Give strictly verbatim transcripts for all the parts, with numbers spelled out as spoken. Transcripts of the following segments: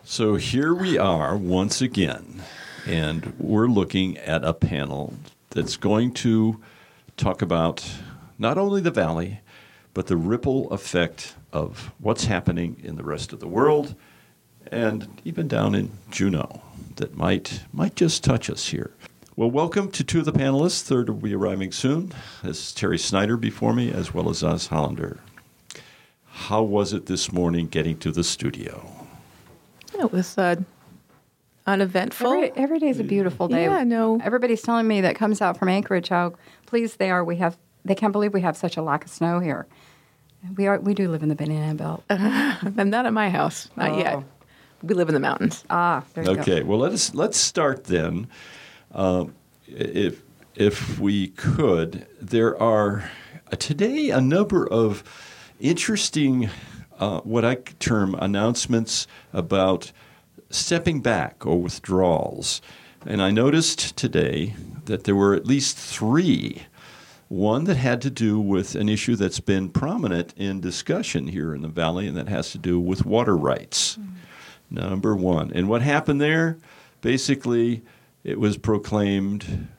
So here we are once again, and we're looking at a panel that's going to talk about not only the Valley, but the ripple effect of what's happening in the rest of the world and even down in Juneau that might might just touch us here. Well, welcome to two of the panelists. Third will be arriving soon. This is Terry Snyder before me, as well as Oz Hollander. How was it this morning getting to the studio? It was uh, uneventful. Every, every day is a beautiful day. Yeah, no. Everybody's telling me that comes out from Anchorage how pleased they are. We have they can't believe we have such a lack of snow here. We are we do live in the Banana Belt. I'm not at my house, not Oh. yet. We live in the mountains. Ah, there you go. Okay, well let us let's start then. Um, if if we could, there are uh, today a number of interesting, uh, what I term announcements about stepping back or withdrawals. And I noticed today that there were at least three. One that had to do with an issue that's been prominent in discussion here in the Valley, and that has to do with water rights. Mm. Number one. And what happened there? Basically, it was proclaimed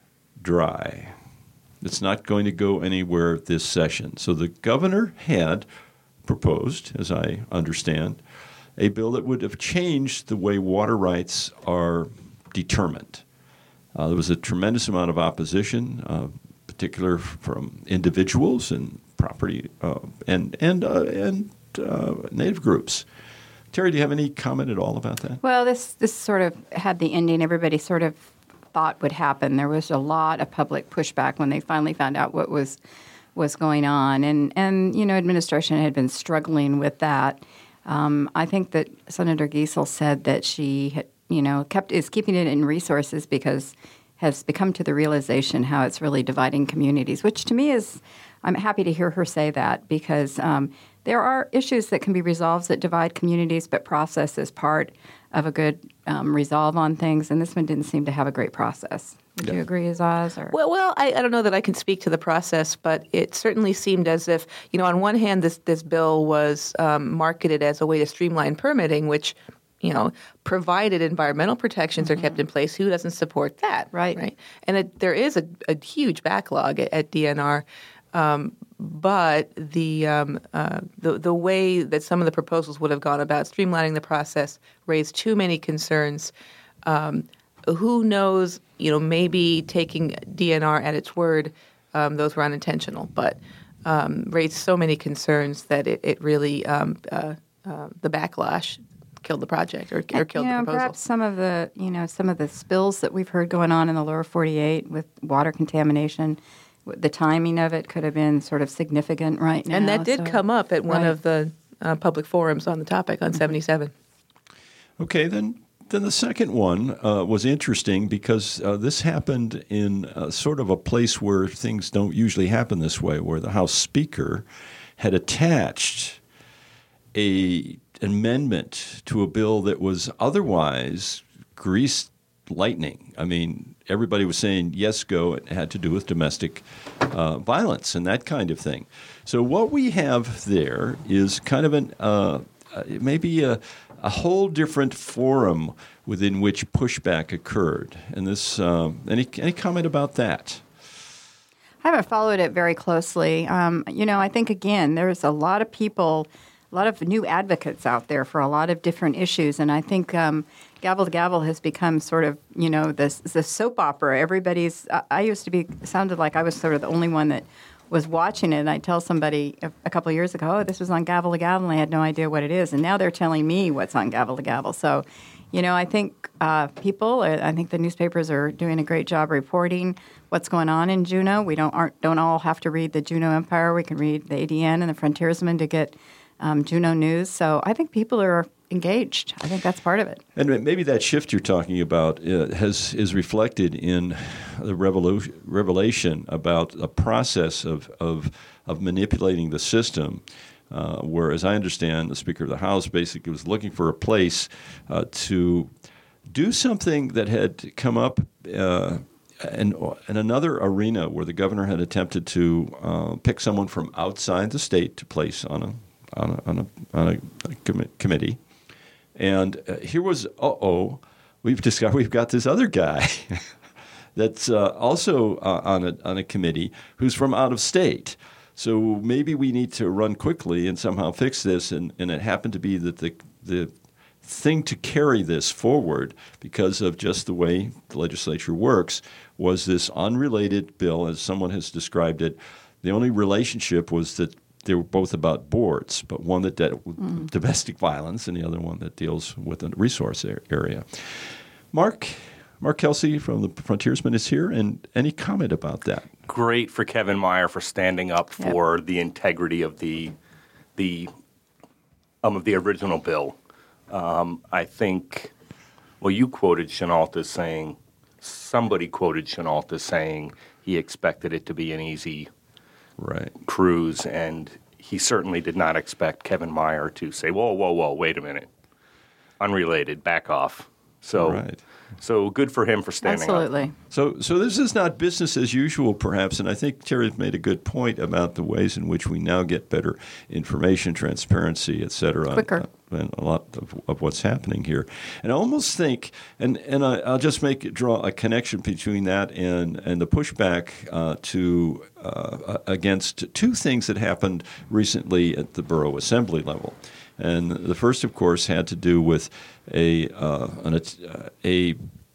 dry. It's not going to go anywhere this session. So the governor had proposed, as I understand, a bill that would have changed the way water rights are determined. Uh, there was a tremendous amount of opposition, uh, particular from individuals and property uh, and and uh, and uh, Native groups. Terry, do you have any comment at all about that? Well, this this sort of had the ending everybody sort of thought would happen. There was a lot of public pushback when they finally found out what was was going on, and and you know, administration had been struggling with that. Um, I think that Senator Giesel said that she had, you know, kept is keeping it in resources because has become to the realization how it's really dividing communities, which to me is, I'm happy to hear her say that because um, there are issues that can be resolved that divide communities, but process is part of a good um, resolve on things, and this one didn't seem to have a great process. Would Yeah. you agree, Azaz? Or? Well, well, I, I don't know that I can speak to the process, but it certainly seemed as if, you know, on one hand, this this bill was um, marketed as a way to streamline permitting, which, you know, provided environmental protections mm-hmm. are kept in place. Who doesn't support that? Right. Right. And it, there is a, a huge backlog at, at D N R. Um, but the, um, uh, the the way that some of the proposals would have gone about streamlining the process raised too many concerns. Um, who knows, you know, maybe taking D N R at its word, um, those were unintentional, but um, raised so many concerns that it, it really, um, uh, uh, the backlash killed the project or, or killed you know, the proposal. Perhaps some of the, you know, some of the spills that we've heard going on in the lower forty-eight with water contamination, the timing of it could have been sort of significant right now. And that did so, come up at one right. of the uh, public forums on the topic on seventy-seven. Okay, then then the second one uh, was interesting because uh, this happened in uh, sort of a place where things don't usually happen this way, where the House Speaker had attached a amendment to a bill that was otherwise greased lightning. I mean, everybody was saying, yes, go. It had to do with domestic uh, violence and that kind of thing. So what we have there is kind of an uh, maybe a, a whole different forum within which pushback occurred. And this, um, any any comment about that? I haven't followed it very closely. Um, you know, I think, again, there's a lot of people, a lot of new advocates out there for a lot of different issues. And I think um, Gavel to Gavel has become sort of, you know, this, this soap opera. Everybody's, I, I used to be, sounded like I was sort of the only one that was watching it. And I tell somebody a, a couple of years ago, oh, this was on Gavel to Gavel, and I had no idea what it is. And now they're telling me what's on Gavel to Gavel. So, you know, I think uh, people, I think the newspapers are doing a great job reporting what's going on in Juneau. We don't aren't, don't all have to read the Juneau Empire. We can read the A D N and the Frontiersman to get um, Juneau news. So I think people are engaged. I think that's part of it. And maybe that shift you're talking about uh, has is reflected in the revolu- revelation about a process of, of, of manipulating the system. Uh, where, as I understand, the Speaker of the House basically was looking for a place uh, to do something that had come up uh, in, in another arena where the governor had attempted to uh, pick someone from outside the state to place on a on a, on a, on a, a com- committee. And uh, here was, uh-oh, we've discovered we've got this other guy that's uh, also uh, on a on a committee who's from out of state. So maybe we need to run quickly and somehow fix this. And, and it happened to be that the the thing to carry this forward, because of just the way the legislature works, was this unrelated bill, as someone has described it. The only relationship was that they were both about boards, but one that dealt with mm. domestic violence and the other one that deals with a resource area. Mark, Mark Kelsey from the Frontiersman is here, and any comment about that? Great for Kevin Meyer for standing up for yep. the integrity of the the um, of the original bill. Um, I think, well, you quoted Chenault as saying, somebody quoted Chenault as saying he expected it to be an easy right. cruise, and he certainly did not expect Kevin Meyer to say, whoa, whoa, whoa, wait a minute. Unrelated, back off. So, right. so good for him for standing Absolutely. up. So, so this is not business as usual, perhaps, and I think Terry made a good point about the ways in which we now get better information, transparency, et cetera. Quicker. And a lot of, of what's happening here. And I almost think, and, and I, I'll just make draw a connection between that and, and the pushback uh, to uh, against two things that happened recently at the borough assembly level. And the first, of course, had to do with a uh, an, a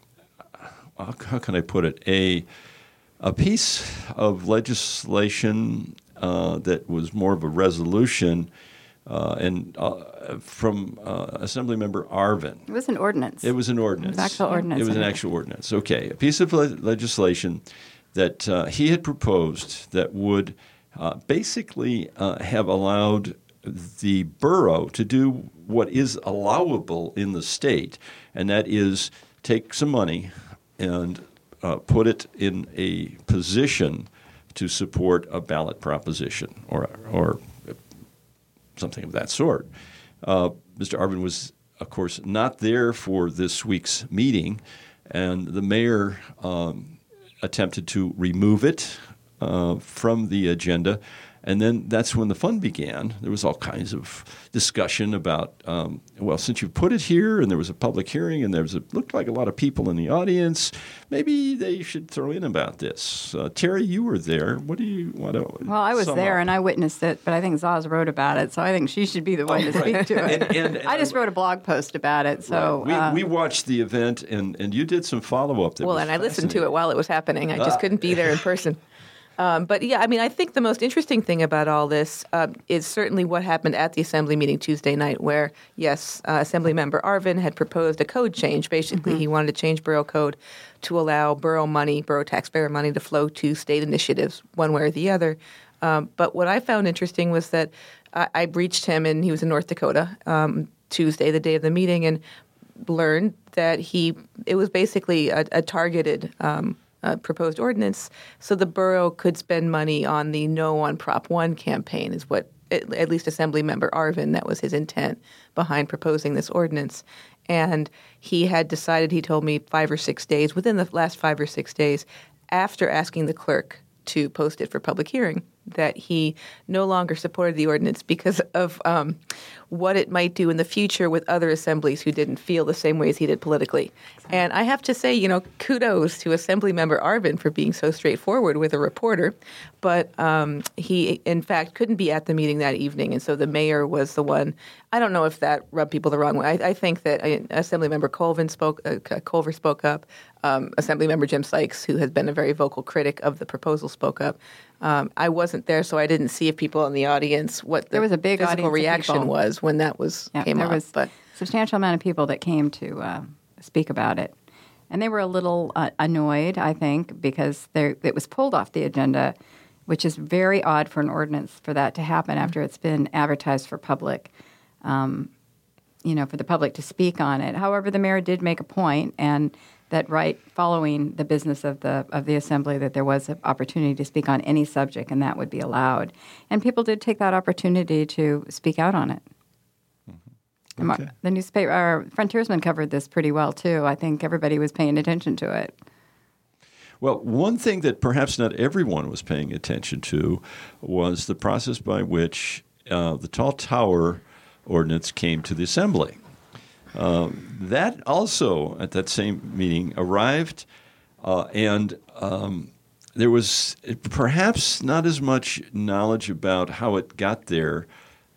how can I put it a a piece of legislation uh, that was more of a resolution. Uh, and uh, from uh, Assemblymember Arvin. It was an ordinance. It was an ordinance. It was actual ordinance. It was an actual ordinance. Okay. A piece of le- legislation that uh, he had proposed that would uh, basically uh, have allowed the borough to do what is allowable in the state, and that is take some money and uh, put it in a position to support a ballot proposition or or something of that sort. Uh, Mister Arvin was, of course, not there for this week's meeting, and the mayor um, attempted to remove it uh, from the agenda. And then that's when the fun began. There was all kinds of discussion about, um, well, since you put it here and there was a public hearing and there was a, looked like a lot of people in the audience, maybe they should throw in about this. Uh, Terry, you were there. What do you want to Well, I was there up? and I witnessed it, but I think Zaz wrote about it, so I think she should be the one oh, to right. speak to it. And, and, and I just wrote a blog post about it. So right. we, uh, we watched the event, and, and you did some follow-up. That well, was and I listened to it while it was happening. I just Ah. couldn't be there in person. Um, but yeah, I mean, I think the most interesting thing about all this uh, is certainly what happened at the Assembly meeting Tuesday night, where, yes, uh, Assemblymember Arvin had proposed a code change. Basically, mm-hmm. he wanted to change borough code to allow borough money, borough taxpayer money, to flow to state initiatives one way or the other. Um, but what I found interesting was that I, I reached him, and he was in North Dakota um, Tuesday, the day of the meeting, and learned that he it was basically a, a targeted um Uh, proposed ordinance, so the borough could spend money on the No on Prop one campaign, is what at, at least Assemblymember Arvin, that was his intent behind proposing this ordinance. And he had decided, he told me five or six days, within the last five or six days, after asking the clerk to post it for public hearing, that he no longer supported the ordinance because of um, what it might do in the future with other assemblies who didn't feel the same way as he did politically. Exactly. And I have to say, you know, kudos to Assemblymember Arvin for being so straightforward with a reporter. But um, he, in fact, couldn't be at the meeting that evening, and so the mayor was the one. I don't know if that rubbed people the wrong way. I, I think that uh, Assemblymember Colvin spoke, uh, Culver spoke up. Um, Assemblymember Jim Sykes, who has been a very vocal critic of the proposal, spoke up. Um, I wasn't there, so I didn't see if people in the audience, what the there was a big physical reaction was when that was yeah, came there up. was but a substantial amount of people that came to uh, speak about it. And they were a little uh, annoyed, I think, because it was pulled off the agenda, which is very odd for an ordinance for that to happen after it's been advertised for public, um, you know, for the public to speak on it. However, the mayor did make a point, and that right following the business of the of the assembly, that there was an opportunity to speak on any subject, and that would be allowed. And people did take that opportunity to speak out on it. Mm-hmm. Okay. The newspaper, our Frontiersman covered this pretty well too. I think everybody was paying attention to it. Well, one thing that perhaps not everyone was paying attention to was the process by which uh, the Tall Tower ordinance came to the assembly. Um, that also, at that same meeting, arrived, uh, and um, there was perhaps not as much knowledge about how it got there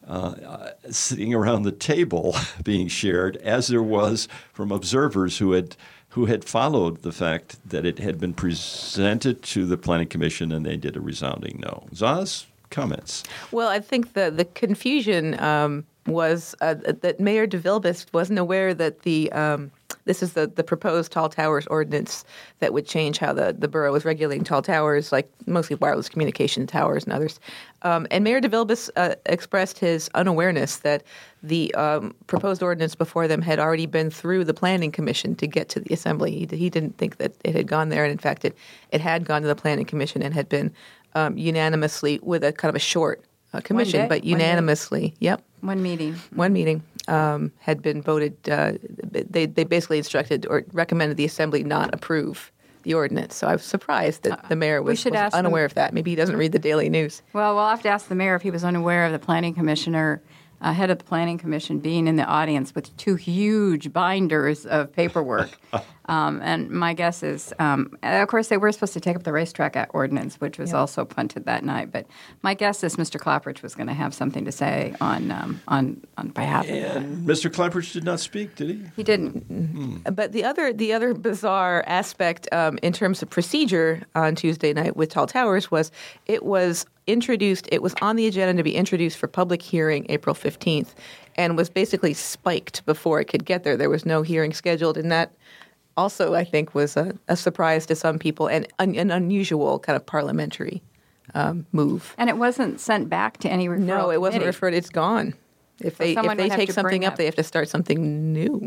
uh, sitting around the table being shared as there was from observers who had who had followed the fact that it had been presented to the Planning Commission and they did a resounding no. Zaz, comments? Well, I think the, the confusion um, was uh, that Mayor DeVilbiss wasn't aware that the um, this is the, the proposed tall towers ordinance that would change how the, the borough was regulating tall towers, like mostly wireless communication towers and others. Um, and Mayor DeVilbiss uh, expressed his unawareness that the um, proposed ordinance before them had already been through the Planning Commission to get to the Assembly. He, he didn't think that it had gone there, and in fact, it, it had gone to the Planning Commission and had been um, unanimously, with a kind of a short uh, commission, day, but unanimously, yep. One meeting. One meeting um, had been voted. Uh, they they basically instructed or recommended the Assembly not approve the ordinance. So I was surprised that the mayor was, should was ask unaware them. of that. Maybe he doesn't read the Daily News. Well, we'll have to ask the mayor if he was unaware of the planning commissioner, uh, head of the planning commission, being in the audience with two huge binders of paperwork. um, and my guess is, um, of course, they were supposed to take up the racetrack ordinance, which was Yeah. also punted that night. But my guess is Mister Clapperidge was going to have something to say on um, on on behalf of that. And Mister Clapperidge did not speak, did he? He didn't. But the other the other bizarre aspect um, in terms of procedure on Tuesday night with Tall Towers was it was introduced, it was on the agenda to be introduced for public hearing April fifteenth and was basically spiked before it could get there. There was no hearing scheduled, and that also, I think, was a, a surprise to some people and un, an unusual kind of parliamentary um, move. And it wasn't sent back to any referral No, it wasn't committee. referred. It's gone. If they if someone they would have take to something bring up, up- they have to start something new,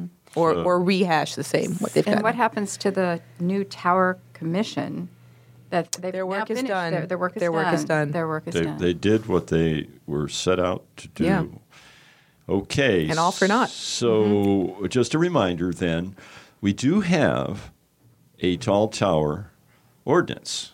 or So- or rehash the same what they've And done. what happens to the new tower commission? That they've Their work now is finished? done. Their, their work is Their done. work is done. Their work is They, done. they did what they were set out to do. Yeah. Okay. And all for naught. So just a reminder then, we do have a tall tower ordinance.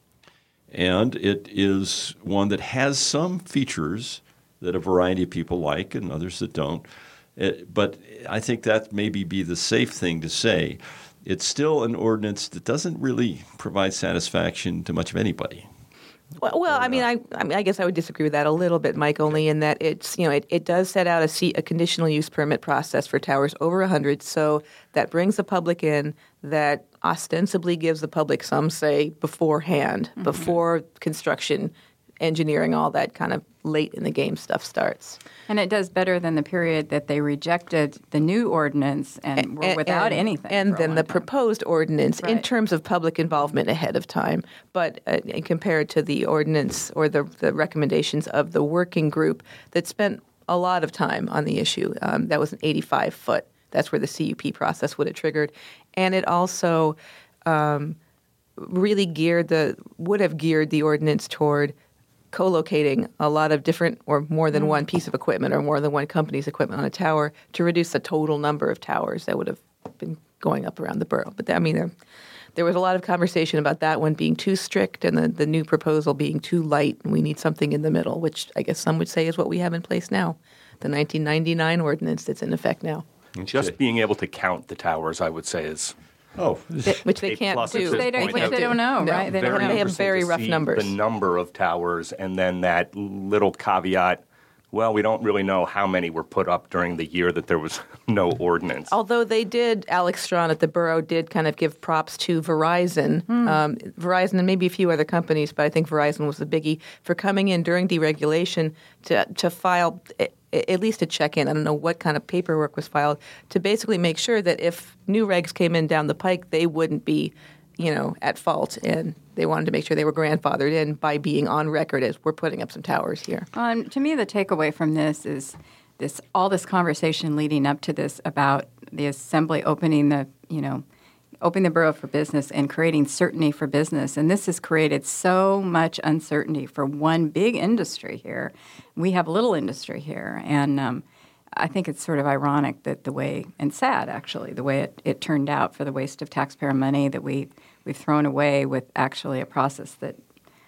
And it is one that has some features that a variety of people like and others that don't. It, but I think that maybe be the safe thing to say. It's still an ordinance that doesn't really provide satisfaction to much of anybody. Well, well I mean, I, I mean, I guess I would disagree with that a little bit, Mike. Only in that it's you know it, it does set out a, C, a conditional use permit process for towers over one hundred, so that brings the public in. That ostensibly gives the public some say beforehand, mm-hmm. before construction, engineering, all that kind of late in the game stuff starts. And it does better than the period that they rejected the new ordinance and, were without and, anything. And for a then long the time. proposed ordinance in Right. terms of public involvement ahead of time, but uh, compared to the ordinance or the, the recommendations of the working group that spent a lot of time on the issue. Um, that was an eighty-five foot. That's where the C U P process would have triggered. And it also um, really geared the would have geared the ordinance toward co-locating a lot of different or more than one piece of equipment or more than one company's equipment on a tower to reduce the total number of towers that would have been going up around the borough. But I mean, there, there was a lot of conversation about that one being too strict and the, the new proposal being too light, and we need something in the middle, which I guess some would say is what we have in place now, the nineteen ninety-nine ordinance that's in effect now, Just being able to count the towers, I would say, is Oh, which they A can't plus at do. this They don't- point. which They they don't know, No. right? They They, don't have, know. they have interesting very to rough see numbers. The number of towers, and then that little caveat. Well, we don't really know how many were put up during the year that there was no ordinance. Although they did, Alex Strawn at the borough did kind of give props to Verizon, um, Verizon and maybe a few other companies, but I think Verizon was the biggie, for coming in during deregulation to to file a- at least a check-in. I don't know what kind of paperwork was filed to basically make sure that if new regs came in down the pike, they wouldn't be, you know, at fault. And they wanted to make sure they were grandfathered in by being on record as we're putting up some towers here. Um, to me, the takeaway from this is this all this conversation leading up to this about the assembly opening the you know opening the borough for business and creating certainty for business, and this has created so much uncertainty for one big industry here. We have little industry here, and um, I think it's sort of ironic that the way and sad actually the way it, it turned out for the waste of taxpayer money that we we've thrown away with actually a process that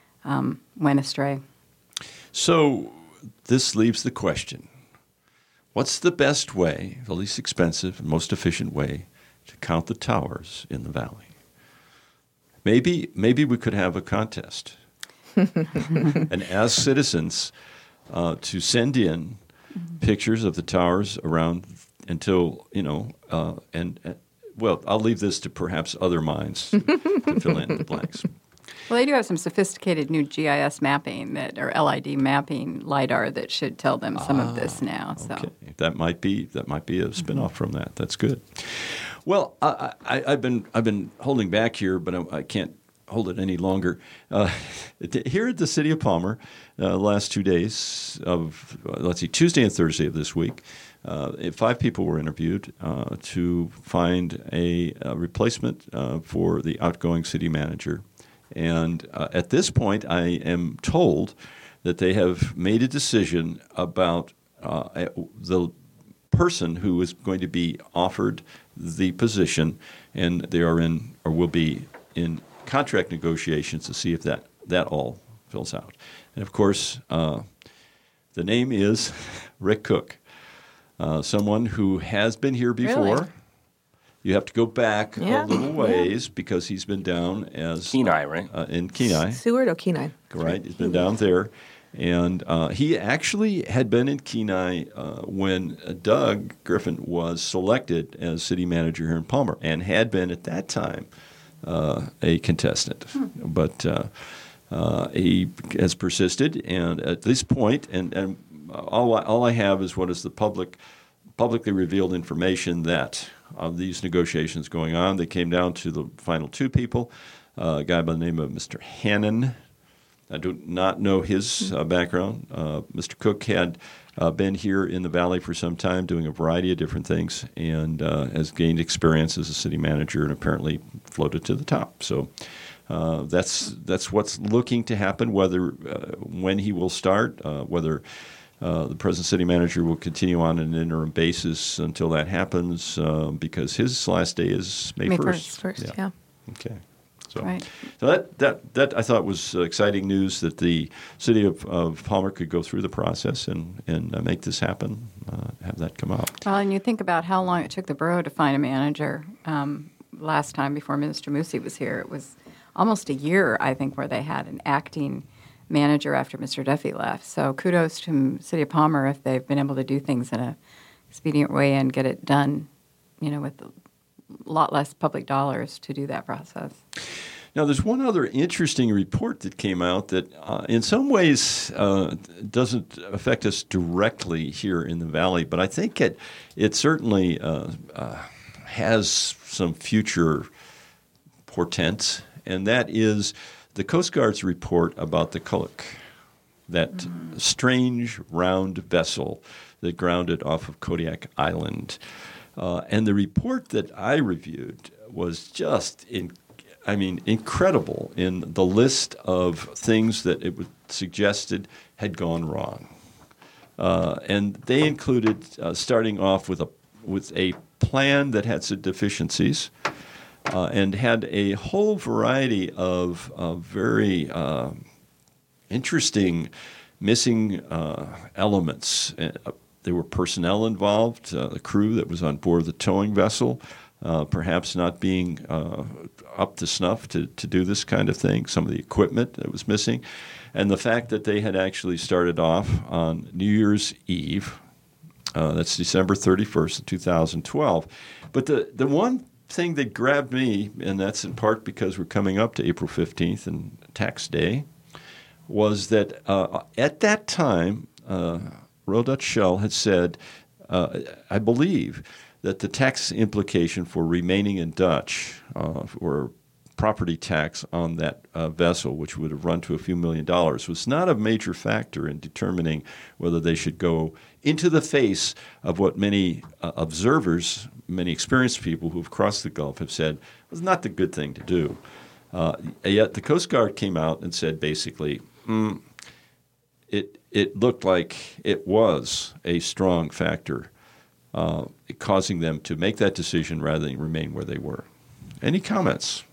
um, went astray. so this leaves the question, what's the best way, the least expensive and most efficient way to count the towers in the valley? Maybe maybe we could have a contest and ask citizens uh, to send in pictures of the towers around until, you know, uh, and, uh, well, I'll leave this to perhaps other minds to, to fill in the blanks. Well, they do have some sophisticated new G I S mapping that, or L I D mapping LiDAR that should tell them some ah, of this now. So okay. that might be that might be a spinoff mm-hmm. from that. That's good. Well, I, I, I've been I've been holding back here, but I, I can't hold it any longer. Uh, here at the City of Palmer, uh, last two days of uh, let's see, Tuesday and Thursday of this week, uh, five people were interviewed uh, to find a, a replacement uh, for the outgoing city manager. And uh, at this point, I am told that they have made a decision about uh, the person who is going to be offered the position, and they are in or will be in contract negotiations to see if that, that all fills out. And of course, uh, the name is Rick Cook, uh, someone who has been here before. Really? You have to go back yeah. a little ways yeah. because he's been down as Kenai, right? Uh, in Kenai, Seward or Kenai? Right, he's been down there, and uh, he actually had been in Kenai uh, when Doug Griffin was selected as city manager here in Palmer, and had been at that time uh, a contestant, hmm. but uh, uh, he has persisted, and at this point, and and all I, all I have is what is the public publicly revealed information that. Of these negotiations going on, they came down to the final two people, uh, a guy by the name of Mister Hannon. I do not know his uh, background. Uh, Mister Cook had uh, been here in the Valley for some time doing a variety of different things and uh, has gained experience as a city manager and apparently floated to the top. So uh, that's that's what's looking to happen, whether uh, when he will start, uh, whether Uh, the present city manager will continue on an interim basis until that happens uh, because his last day is May, May first. first, yeah. yeah. Okay. So, right. so that, that, that I thought was exciting news that the city of, of Palmer could go through the process and, and uh, make this happen, uh, have that come out. Well, and you think about how long it took the borough to find a manager. Um, last time before Minister Mussi was here, it was almost a year, I think, where they had an acting manager after Mister Duffy left. So kudos to City of Palmer if they've been able to do things in a expedient way and get it done, you know, with a lot less public dollars to do that process. Now, there's one other interesting report that came out that uh, in some ways uh, doesn't affect us directly here in the Valley, but I think it, it certainly uh, uh, has some future portent, and that is the Coast Guard's report about the Kulloch, that mm. strange round vessel that grounded off of Kodiak Island. Uh, and the report that I reviewed was just, in, I mean, incredible in the list of things that it was suggested had gone wrong. Uh, and they included uh, starting off with a with a plan that had some deficiencies. Uh, and had a whole variety of uh, very uh, interesting missing uh, elements. Uh, there were personnel involved, uh, the crew that was on board the towing vessel, uh, perhaps not being uh, up to snuff to, to do this kind of thing, some of the equipment that was missing, and the fact that they had actually started off on New Year's Eve. Uh, that's December thirty-first, two thousand twelve. But the, the one thing that grabbed me, and that's in part because we're coming up to April fifteenth and tax day, was that uh, at that time, uh, Royal Dutch Shell had said, uh, I believe, that the tax implication for remaining in Dutch uh, or property tax on that uh, vessel, which would have run to a few million dollars, was not a major factor in determining whether they should go into the face of what many uh, observers, many experienced people who have crossed the Gulf have said was not the good thing to do. Uh, yet the Coast Guard came out and said basically, mm, it it looked like it was a strong factor uh, causing them to make that decision rather than remain where they were. Any comments?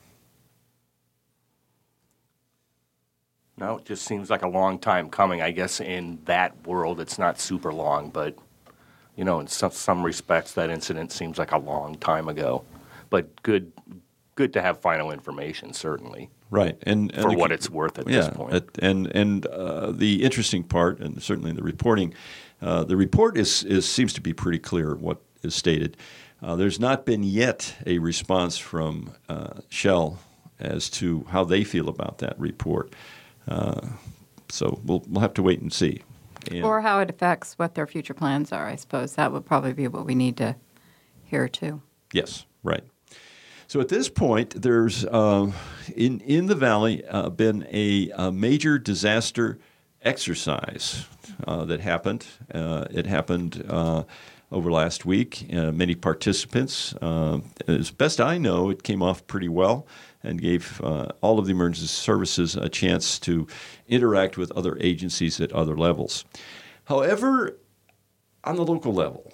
No, it just seems like a long time coming. I guess in that world it's not super long, but you know, in some, some respects, that incident seems like a long time ago. But good, good to have final information, certainly. Right, and, and for the, what it's worth at yeah, this point. At, and and uh, the interesting part, and certainly the reporting, uh, the report is, is seems to be pretty clear what is stated. Uh, there's not been yet a response from uh, Shell as to how they feel about that report. Uh, so we'll we'll have to wait and see. And, or how it affects what their future plans are, I suppose. That would probably be what we need to hear, too. Yes, right. So at this point, there's uh, in in the valley uh, been a, a major disaster exercise uh, that happened. Uh, it happened uh, over last week. Uh, many participants, uh, as best I know, it came off pretty well and gave uh, all of the emergency services a chance to interact with other agencies at other levels. However, on the local level,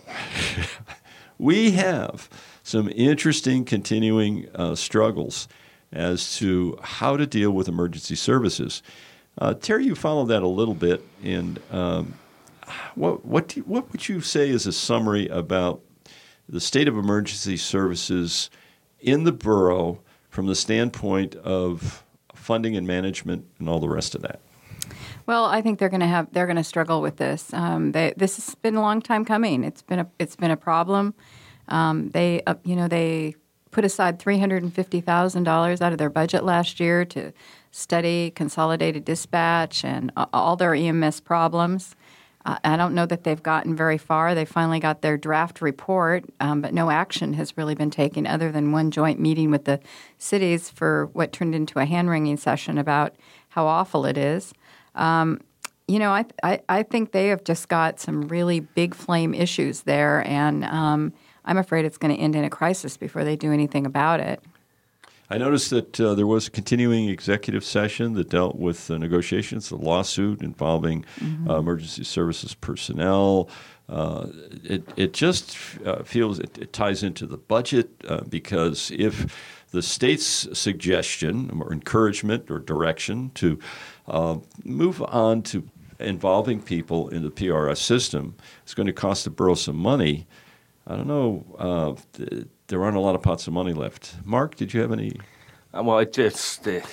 we have some interesting continuing uh, struggles as to how to deal with emergency services. Uh, Terry, you followed that a little bit, and um, what what do you, what would you say is a summary about the state of emergency services in the borough from the standpoint of funding and management and all the rest of that? Well, I think they're going to have they're going to struggle with this. Um, they, this has been a long time coming. It's been a it's been a problem. Um, they, uh, you know, they put aside three hundred fifty thousand dollars out of their budget last year to study consolidated dispatch and uh, all their E M S problems. Uh, I don't know that they've gotten very far. They finally got their draft report, um, but no action has really been taken other than one joint meeting with the cities for what turned into a hand-wringing session about how awful it is. Um, you know, I, I I think they have just got some really big flame issues there, and um, I'm afraid it's going to end in a crisis before they do anything about it. I noticed that uh, there was a continuing executive session that dealt with the negotiations, the lawsuit involving mm-hmm. uh, emergency services personnel. Uh, it it just uh, feels it, it ties into the budget uh, because if the state's suggestion or encouragement or direction to uh, move on to involving people in the P R S system is going to cost the borough some money, I don't know. Uh, th- there aren't a lot of pots of money left. Mark, did you have any? Uh, well, it just uh,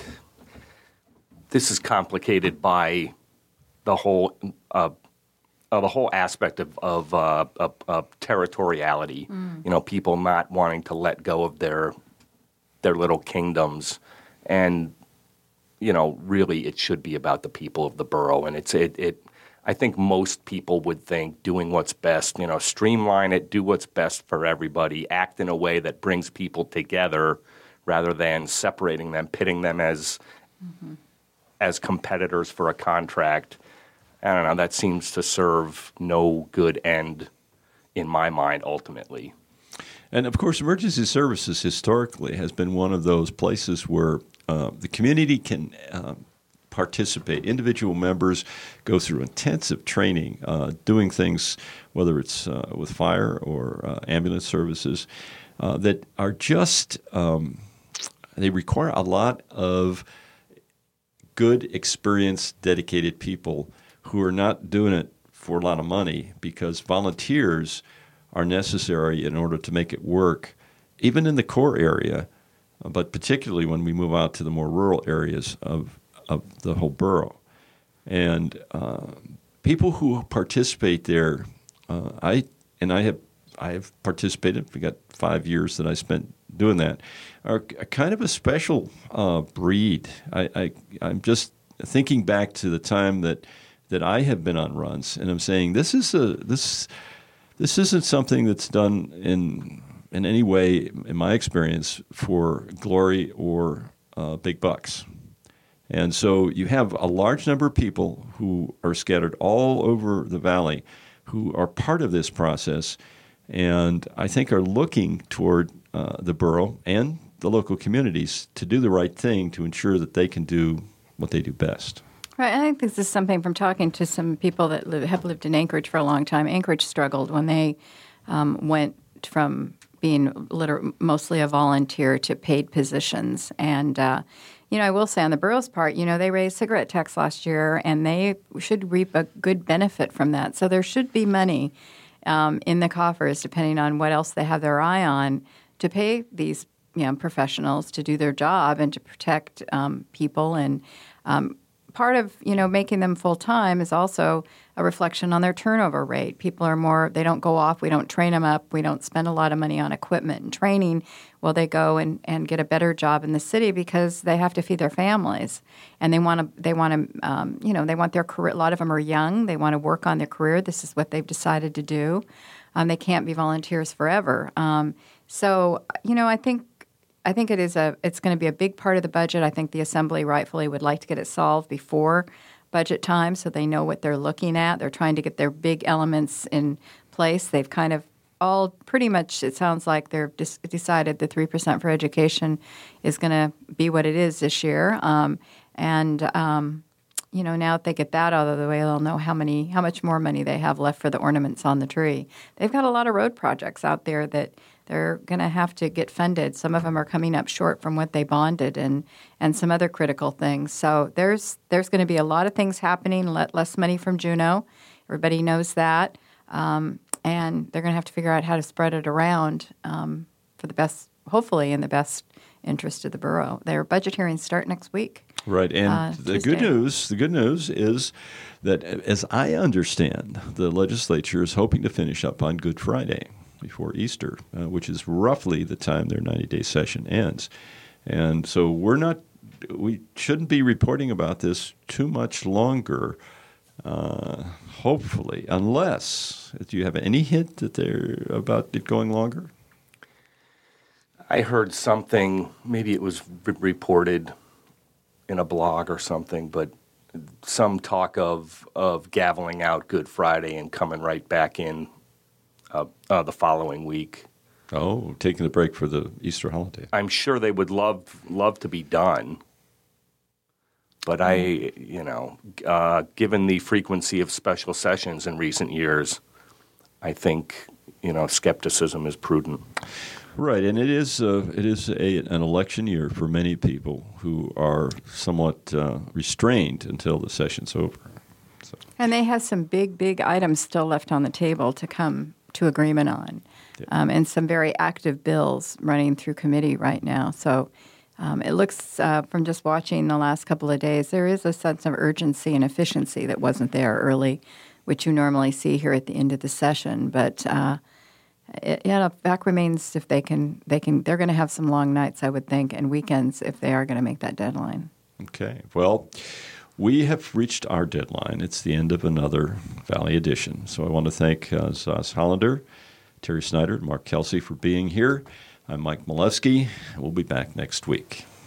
this is complicated by the whole uh, uh, the whole aspect of of, uh, of, of territoriality. Mm. You know, people not wanting to let go of their their little kingdoms, and you know, really, it should be about the people of the borough, and it's it it. I think most people would think doing what's best, you know, streamline it, do what's best for everybody, act in a way that brings people together rather than separating them, pitting them as mm-hmm. as competitors for a contract. I don't know, that seems to serve no good end in my mind ultimately. And of course, emergency services historically has been one of those places where uh, the community can uh, participate. Individual members go through intensive training, uh, doing things, whether it's uh, with fire or uh, ambulance services, uh, that are just, um, they require a lot of good, experienced, dedicated people who are not doing it for a lot of money because volunteers are necessary in order to make it work, even in the core area, but particularly when we move out to the more rural areas of of the whole borough. And uh, people who participate there, uh, I and I have I have participated. We got five years that I spent doing that. Are kind of a special uh, breed. I, I I'm just thinking back to the time that that I have been on runs, and I'm saying this is a this this isn't something that's done in in any way, in my experience, for glory or uh, big bucks. And so you have a large number of people who are scattered all over the valley who are part of this process and I think are looking toward uh, the borough and the local communities to do the right thing to ensure that they can do what they do best. Right. I think this is something from talking to some people that live, have lived in Anchorage for a long time. Anchorage struggled when they um, went from being liter- mostly a volunteer to paid positions. And uh You know, I will say on the borough's part, you know, they raised cigarette tax last year, and they should reap a good benefit from that. So there should be money. um, in the coffers, depending on what else they have their eye on, to pay these you know, professionals to do their job and to protect um, people. And um, part of you know making them full time is also a reflection on their turnover rate. People are more, they don't go off, we don't train them up, we don't spend a lot of money on equipment and training. Well, they go and, and get a better job in the city because they have to feed their families. And they want to, they want to, um, you know, they want their career, a lot of them are young, they want to work on their career. This is what they've decided to do. Um, they can't be volunteers forever. Um, so, you know, I think I think it is a, it's going to be a big part of the budget. I think the Assembly rightfully would like to get it solved before budget time so they know what they're looking at. They're trying to get their big elements in place. They've kind of all pretty much, it sounds like they've dis- decided the three percent for education is going to be what it is this year. Um, and, um, you know, now that they get that out of the way, they'll know how many, how much more money they have left for the ornaments on the tree. They've got a lot of road projects out there that they're going to have to get funded. Some of them are coming up short from what they bonded, and, and some other critical things. So there's there's going to be a lot of things happening. Let less money from Juneau. Everybody knows that, um, and they're going to have to figure out how to spread it around um, for the best, hopefully in the best interest of the borough. Their budget hearings start next week. Right, and uh, the Tuesday. good news, the good news is that, as I understand, the legislature is hoping to finish up on Good Friday before Easter, uh, which is roughly the time their ninety-day session ends. And so we're not, we shouldn't be reporting about this too much longer, uh, hopefully, unless, do you have any hint that they're about it going longer? I heard something, maybe it was re- reported in a blog or something, but some talk of, of gaveling out Good Friday and coming right back in Uh, uh, the following week. Oh, taking a break for the Easter holiday. I'm sure they would love love to be done, but I, you know, uh, given the frequency of special sessions in recent years, I think, you know, skepticism is prudent. Right, and it is uh, it is a, an election year for many people who are somewhat uh, restrained until the session's over. So. And they have some big, big items still left on the table to come to agreement on, um, and some very active bills running through committee right now. So um, it looks, uh, from just watching the last couple of days, there is a sense of urgency and efficiency that wasn't there early, which you normally see here at the end of the session. But uh, it, yeah, the fact remains if they can, they can, they're going to have some long nights, I would think, and weekends if they are going to make that deadline. Okay, well, we have reached our deadline. It's the end of another Valley edition. So I want to thank uh, Zaz Hollander, Terry Snyder, and Mark Kelsey for being here. I'm Mike Milewski. We'll be back next week.